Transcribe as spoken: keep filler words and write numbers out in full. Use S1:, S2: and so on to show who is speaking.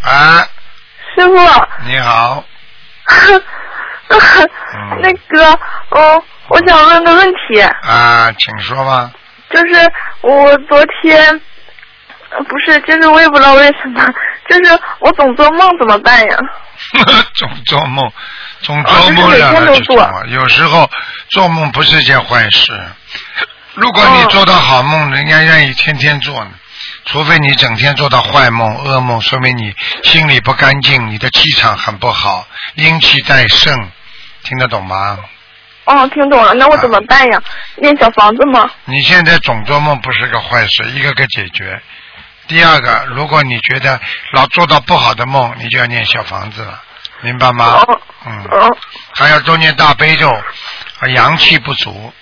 S1: 啊。
S2: 师傅。
S1: 你好。
S2: 那个，哦，我想问个问题。
S1: 啊，请说吧。
S2: 就是我昨天，不是，就是我也不知道为什么，就是我总做梦怎么办呀？
S1: 总做梦，总做梦让他去做。啊、有时候做梦不是件坏事。如果你做到好梦，哦、人家愿意天天做呢。除非你整天做到坏梦、噩梦，说明你心里不干净，你的气场很不好，阴气太盛，听得懂吗？
S2: 哦，听懂了。那我怎么办呀？啊、念小房子吗？
S1: 你现在总做梦不是个坏事，一个个解决。第二个，如果你觉得老做到不好的梦，你就要念小房子了，明白吗？
S2: 哦、
S1: 嗯。哦、还要多念大悲咒，阳气不足。